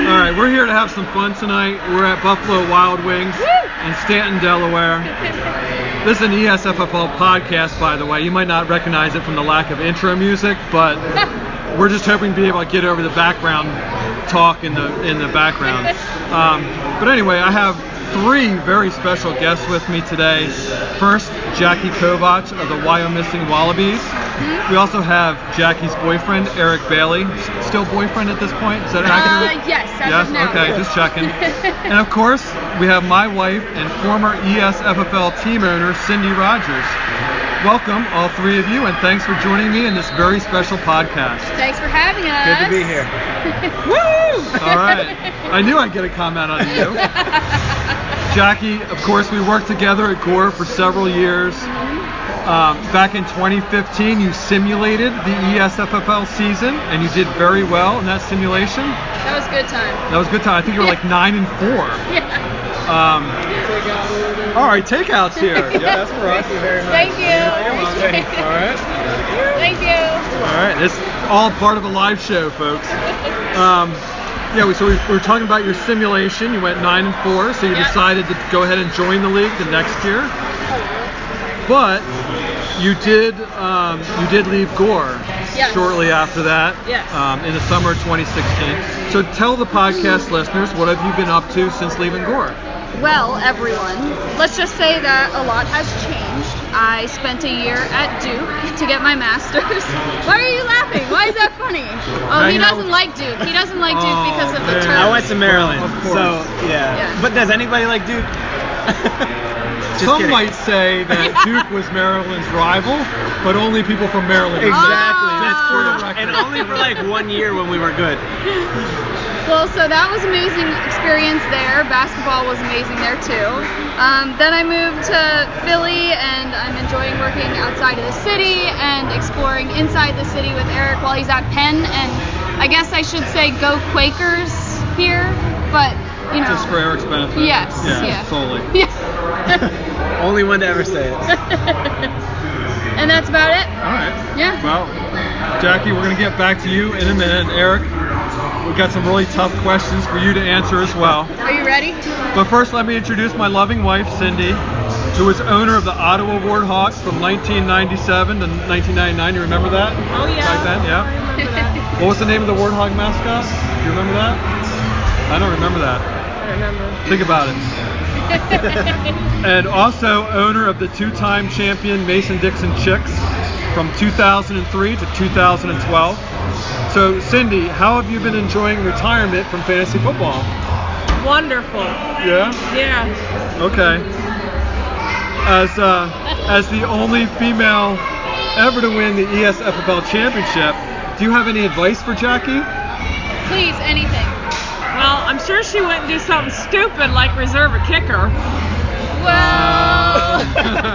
All right, we're here to have some fun tonight. We're at Buffalo Wild Wings in Stanton, Delaware. This is an ESFFL podcast, by the way. You might not recognize it from the lack of intro music, but we're just hoping to be able to get over the background talk in the background. But anyway, I have three very special guests with me today. First, Jackie Kovach of the Wyomissing Wallabies. We also have Jackie's boyfriend, Eric Bailey. Still boyfriend at this point? Is that accurate? Yes, as of now. Okay, just checking. And of course, we have my wife and former ESFFL team owner, Cindy Rogers. Welcome, all three of you, and thanks for joining me in this very special podcast. Thanks for having us. Good to be here. Woo! All right. I knew I'd get a comment on you. Jackie, of course, we worked together at Gore for several years. Back in 2015, you simulated the ESFFL season, and you did very well in that simulation. That was a good time. That was a good time. I think you were like 9-4. Yeah. All right, takeouts here. Yeah, that's for us. Thank you very much. Thank you. All right. Thank you. All right. It's all part of a live show, folks. So we were talking about your simulation. You went 9-4, so you decided to go ahead and join the league the next year. But you did leave Gore shortly after that, in the summer of 2016. So tell the podcast listeners, what have you been up to since leaving Gore? Well, everyone, let's just say that a lot has changed. I spent a year at Duke to get my master's. Why are you laughing? Why is that funny? Oh, he doesn't like Duke. He doesn't like Duke because of the term. I went to Maryland, Of course. so yeah. But does anybody like Duke? Some might say that Duke was Maryland's rival, but only people from Maryland. Exactly, that's For the true. record. And only for like 1 year when we were good. Well, so that was an amazing experience there. Basketball was amazing there too. Then I moved to Philly, and I'm enjoying working outside of the city and exploring inside the city with Eric while he's at Penn. And I guess I should say go Quakers here, but you know. Just for Eric's benefit. Yes. Yeah. Solely. Yeah. Only one to ever say it. And that's about it. All right. Yeah. Well, Jackie, we're going to get back to you in a minute. And Eric, we've got some really tough questions for you to answer as well. Are you ready? But first, let me introduce my loving wife, Cindy, who was owner of the Ottawa Warhawks from 1997 to 1999. You remember that? Oh, yeah. Back then, yeah. I remember that. What was the name of the Warthog mascot? Do you remember that? I don't remember that. I remember. Think about it. And also owner of the two-time champion Mason-Dixon Chicks from 2003 to 2012. So, Cindy, how have you been enjoying retirement from fantasy football? Wonderful. Yeah? Yeah. Okay. As the only female ever to win the ESFFL championship, do you have any advice for Jackie? Please, anything. Well, I'm sure she wouldn't do something stupid like reserve a kicker. Well.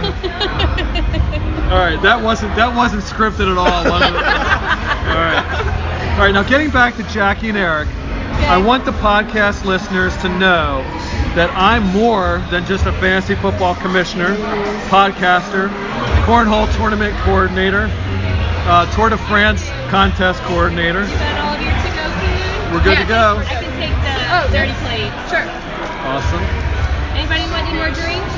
All right, that wasn't scripted at all, was it? All right. Now getting back to Jackie and Eric, I want the podcast listeners to know that I'm more than just a fantasy football commissioner, podcaster, cornhole tournament coordinator, Tour de France contest coordinator. Is that all of your to-go food? We're good to go. I can take the dirty plate. Sure. Awesome. Anybody want any more drinks?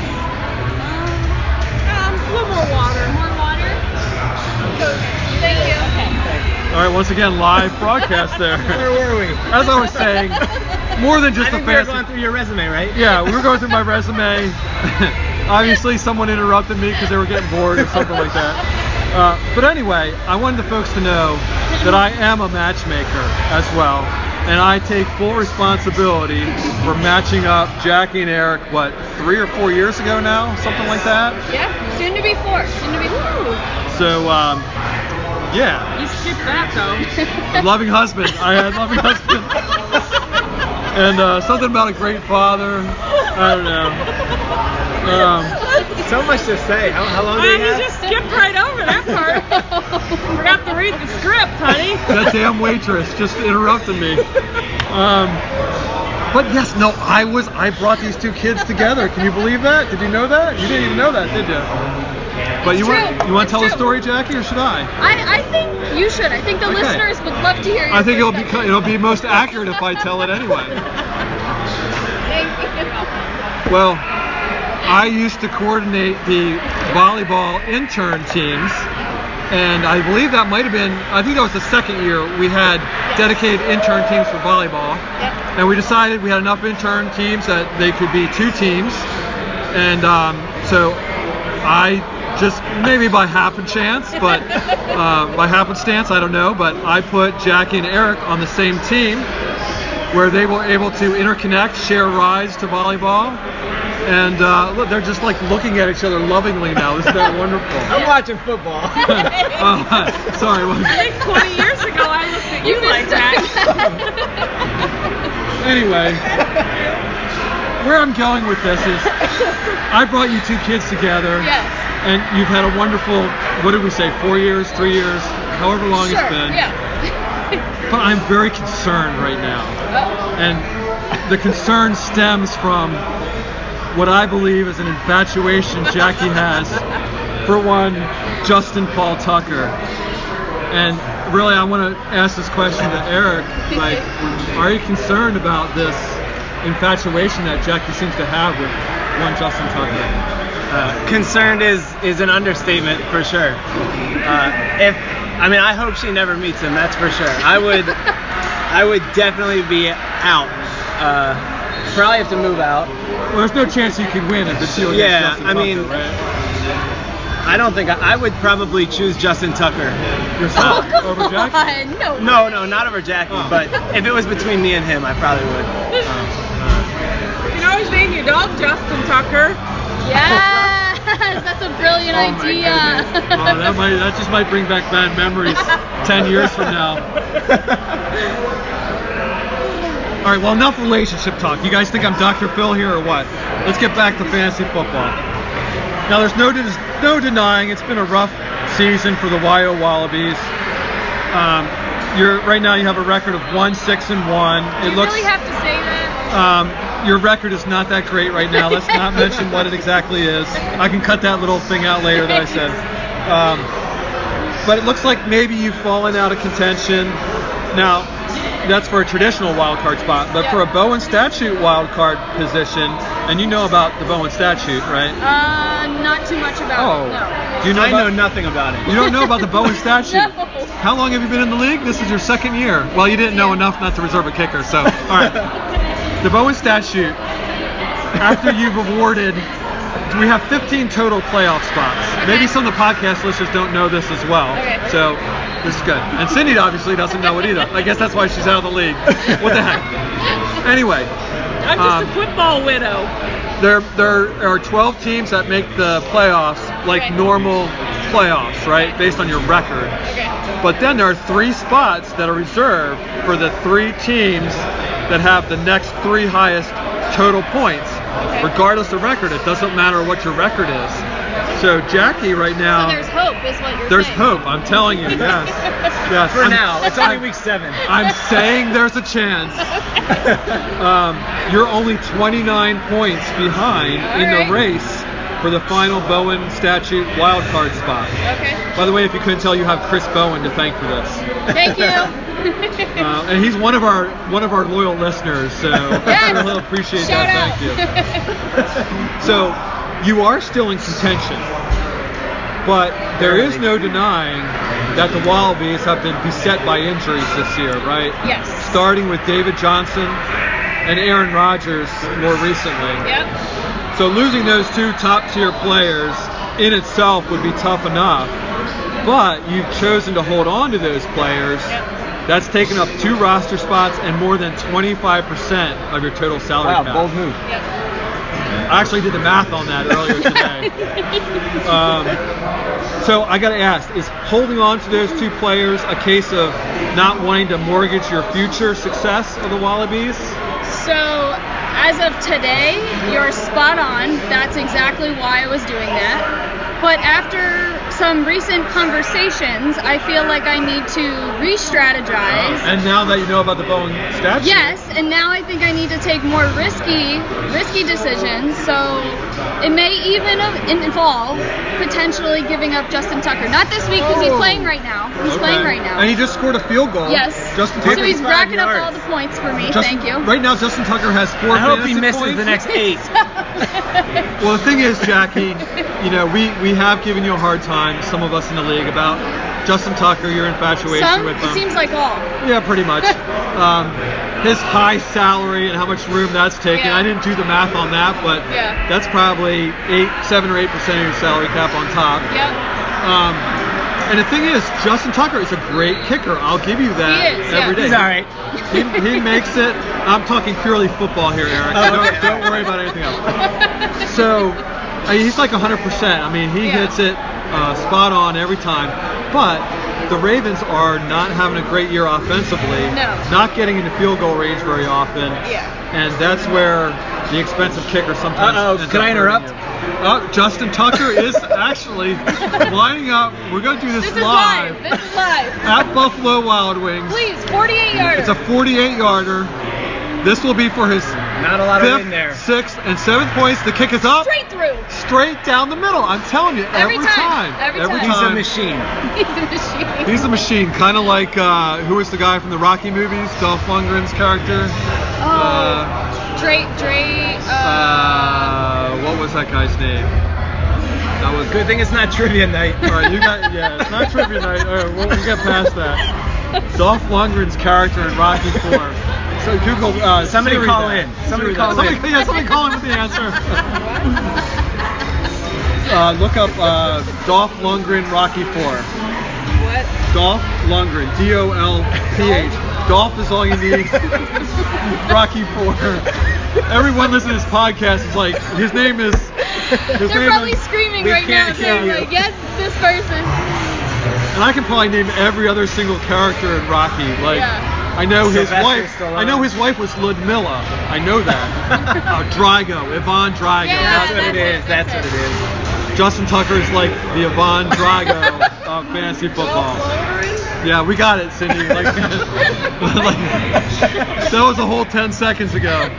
A little more water. More water? Thank you. Okay. All right, once again, live broadcast there. Where were we? As I was saying, more than just I a think we were fantasy. going through your resume, right? Yeah, we were going through my resume. Obviously, someone interrupted me because they were getting bored or something like that. But anyway, I wanted the folks to know that I am a matchmaker as well. And I take full responsibility for matching up Jackie and Eric, 3 or 4 years ago now? Something like that? Yeah, soon to be 4. So, yeah. You skipped that though. Loving husband. I had loving husband. And something about a great father. I don't know. So much to say. How long do Man, you you have? just skipped right over that part. Forgot to read the script, honey. That damn waitress just interrupted me. But yes, no, I brought these two kids together. Can you believe that? Did you know that? You didn't even know that, did you? But you want to It's tell the true. story, Jackie, or should I? I think you should. I think the Okay. listeners would love to hear your I think perspective. it'll be most accurate if I tell it anyway. Thank you. Well, I used to coordinate the volleyball intern teams, and I believe that might have been, I think that was the second year we had dedicated intern teams for volleyball. Yep. And we decided we had enough intern teams that they could be 2 teams. And so I just, maybe by happenstance, but by happenstance, I don't know, but I put Jackie and Eric on the same team where they were able to interconnect, share rides to volleyball. And look, they're just like looking at each other lovingly now. Isn't that wonderful? I'm watching football. Sorry. I think 20 years ago I looked at you like that. Anyway, where I'm going with this is I brought you 2 kids together. Yes. And you've had a wonderful, what did we say, 4 years, 3 years, however long Sure. it's been. Yeah. But I'm very concerned right now. And the concern stems from what I believe is an infatuation Jackie has for one Justin Paul Tucker. And really, I want to ask this question to Eric. Like, are you concerned about this infatuation that Jackie seems to have with one Justin Tucker? Concerned is an understatement for sure. I hope she never meets him. That's for sure. I would definitely be out. Probably have to move out. Well, there's no chance you could win if it's you against Yeah, Justin I Tucker, mean- right? I don't think I would probably choose Justin Tucker. Yourself Come over Jackie? on, no. No, not over Jackie. Oh. But if it was between me and him, I probably would. You can always name your dog Justin Tucker. Yes, that's a brilliant Oh my idea. goodness. Oh, that just might bring back bad memories 10 years from now. All right, well, enough relationship talk. You guys think I'm Dr. Phil here or what? Let's get back to fantasy football. Now, there's no denying it's been a rough season for the YO Wallabies. Right now you have a record of 1-6-1. You really have to say that? Your record is not that great right now. Let's not mention what it exactly is. I can cut that little thing out later that I said. But it looks like maybe you've fallen out of contention. Now, that's for a traditional wild card spot, but for a Bowen Statute wild card position, and you know about the Bowen Statute, right? Not too much about Oh. it, no. Do you know I know about, nothing about it. you don't know about the Bowen Statute? No. How long have you been in the league? This is your second year. Well, you didn't know enough not to reserve a kicker, so all right. The Bowen Statute, after you've awarded, we have 15 total playoff spots. Maybe some of the podcast listeners don't know this as well. Okay. So this is good. And Cindy obviously doesn't know it either. I guess that's why she's out of the league. What the heck? Anyway, I'm just a football widow. there are 12 teams that make the playoffs like Okay. normal playoffs, right? Based on your record. Okay. But then there are 3 spots that are reserved for the 3 teams that have the next 3 highest total points. Okay. Regardless of record, it doesn't matter what your record is. So Jackie right now, So there's hope, is what you're there's saying. hope. I'm telling you, yes, yes. For now, it's only week 7. I'm saying there's a chance. You're only 29 points behind in the Alright. race for the final Bowen Statute wild card spot. Okay. By the way, if you couldn't tell, you have Chris Bowen to thank for this. Thank you. And he's one of our loyal listeners, so Yes. we'll appreciate Shout that. out. Thank you. So you are still in contention, but there is no denying that the Wallabies have been beset by injuries this year, right? Yes. Starting with David Johnson and Aaron Rodgers more recently. Yep. So losing those 2 top-tier players in itself would be tough enough, but you've chosen to hold on to those players. Yep. That's taken up 2 roster spots and more than 25% of your total salary Wow, cap. bold move. Yep. I actually did the math on that earlier today. So I got to ask, is holding on to those 2 players a case of not wanting to mortgage your future success of the Wallabies? So, as of today, you're spot on. That's exactly why I was doing that. But after some recent conversations, I feel like I need to re-strategize. And now that you know about the Bowen statue. Yes, and now I think I need to take more risky decisions. So it may even involve potentially giving up Justin Tucker. Not this week because he's playing right now. He's playing right now. And he just scored a field goal. Yes. Justin Tucker. So he's racking up all the points for me. Thank you. Right now, Justin Tucker has 4 I hope he fantasy misses points. the next 8. Well, the thing is, Jackie, you know, we have given you a hard time, some of us in the league, about Justin Tucker, your infatuation with him. It seems like all. Yeah, pretty much. His high salary and how much room that's taking. Yeah. I didn't do the math on that, but that's probably 7 or 8% of your salary cap on top. Yep. And the thing is, Justin Tucker is a great kicker. I'll give you that He is, every day. He's all right. He makes it. I'm talking purely football here, Eric. Don't worry about anything else. So, I mean, he's like 100%. I mean, he hits it spot on every time. But the Ravens are not having a great year offensively. No. Not getting into field goal range very often. Yeah. And that's where the expensive kicker sometimes. ends Can up I interrupt? hurting you. Justin Tucker is actually lining up. We're going to do this live. This is live. At Buffalo Wild Wings. Please, 48-yarder. It's a 48-yarder. This will be for his Not a lot of wind 5th, there. 6th, and 7th points. The kick is up. Straight through. Straight down the middle. I'm telling you, every time. Every time. He's a machine. He's a machine. He's a machine, kind of like who was the guy from the Rocky movies? Dolph Lundgren's character. Dre. What was that guy's name? That was Good thing it's not trivia night. All right, it's not trivia night. All right, we'll get past that. Dolph Lundgren's character in Rocky 4. So Google. Somebody Siri call that. in. Somebody Siri call that. in. Somebody call in with the answer. Look up Dolph Lundgren Rocky 4. What? Dolph Lundgren, D-O-L-P-H. Dolph is all you need. Rocky 4. Everyone listening to this podcast is like, his name is. They're probably screaming right now, saying like, yes, it's this person. And I can probably name every other single character in Rocky. Like, I know his Sylvester wife. Stallone. I know his wife was Ludmilla. I know that. Drago, Yvonne Drago. Yeah, That's what it is. That's what it is. Justin Tucker is like the Yvonne Drago of fantasy football. Yeah, we got it, Cindy. Like, that was a whole 10 seconds ago. I'm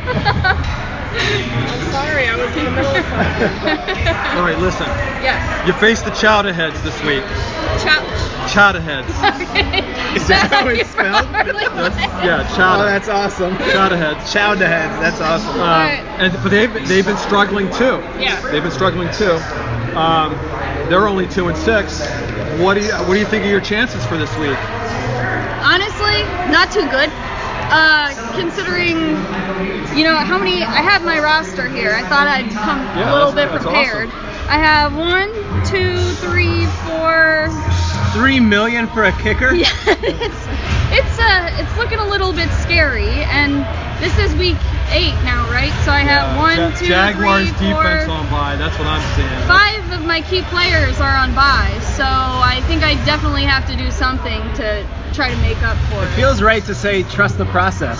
sorry, I was in the middle of something. All right, listen. Yes. You face the Chowder Heads this week. Chowder Heads. Is that how it's spelled? Chowder. Oh, that's awesome. Chowder Heads. Chowder heads. That's awesome. But they've been struggling too. Yeah. They've been struggling too. They're only 2-6. What do you think of your chances for this week? Honestly, not too good. Considering, how many, I have my roster here. I thought I'd come a little bit prepared. Awesome. I have 1, 2, 3, 4. $3 million for a kicker? Yeah, it's looking a little bit scary, and this is week 8 now, right? So I have 1, 2, Jaguars 3, 4. defense on bye. That's what I'm seeing. 5 of my key players are on bye, so I think I definitely have to do something to try to make up for it. It feels right to say trust the process.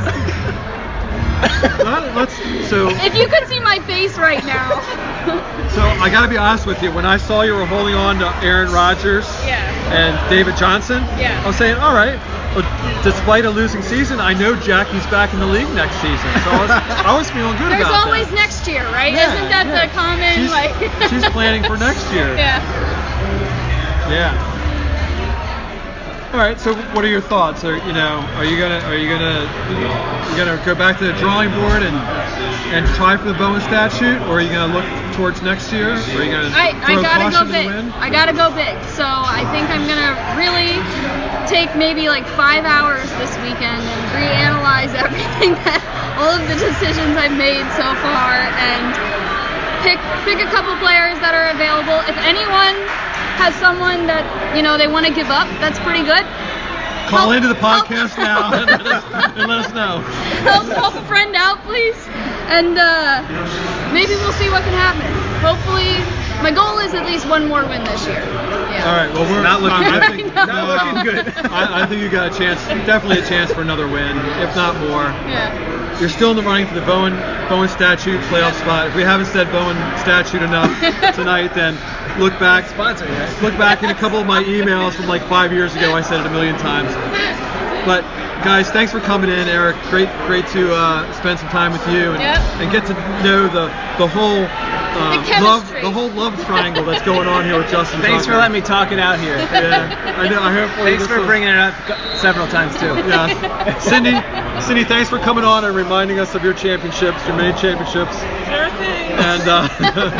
If you could see my face right now. So I got to be honest with you. When I saw you were holding on to Aaron Rodgers and David Johnson, I was saying, all right. But despite a losing season, I know Jackie's back in the league next season, so I was feeling good There's about that. always next year, right? Yeah, Isn't that the common she's planning for next year. Yeah. All right. So, what are your thoughts? Are you gonna go back to the drawing board and try for the Bowen statute, or are you gonna look towards next year? Or are you gonna I throw gotta caution go to the big. wind? I gotta go big. So I think I'm gonna really take maybe like 5 hours this weekend and reanalyze everything all of the decisions I've made so far, and pick a couple players that are available. If anyone has someone that they want to give up, that's pretty good. Call into the podcast now and let us know. Help a friend out, please, and maybe we'll see what can happen. Hopefully, my goal is at least one more win this year. Yeah. All right. Well, we're not looking good. Not looking good. I think you got a chance, definitely a chance for another win, if not more. Yeah. you're still in the running for the Bowen Statute playoff spot. If we haven't said Bowen Statute enough tonight, then look back. Sponsor, right? Look back in a couple of my emails from like 5 years ago. I said it a million times. But guys, thanks for coming in, Eric. Great to spend some time with you and get to know the whole love triangle that's going on here with Justin. Thanks Tucker. for letting me talk it out here. Yeah, I know. I hope. Thanks for bringing it up several times too. Yeah, Cindy, thanks for coming on and reminding us of your championships, your many championships. Sure thing. And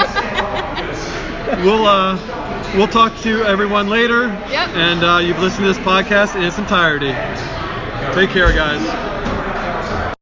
we'll talk to everyone later. Yep. And you've listened to this podcast in its entirety. Take care, guys.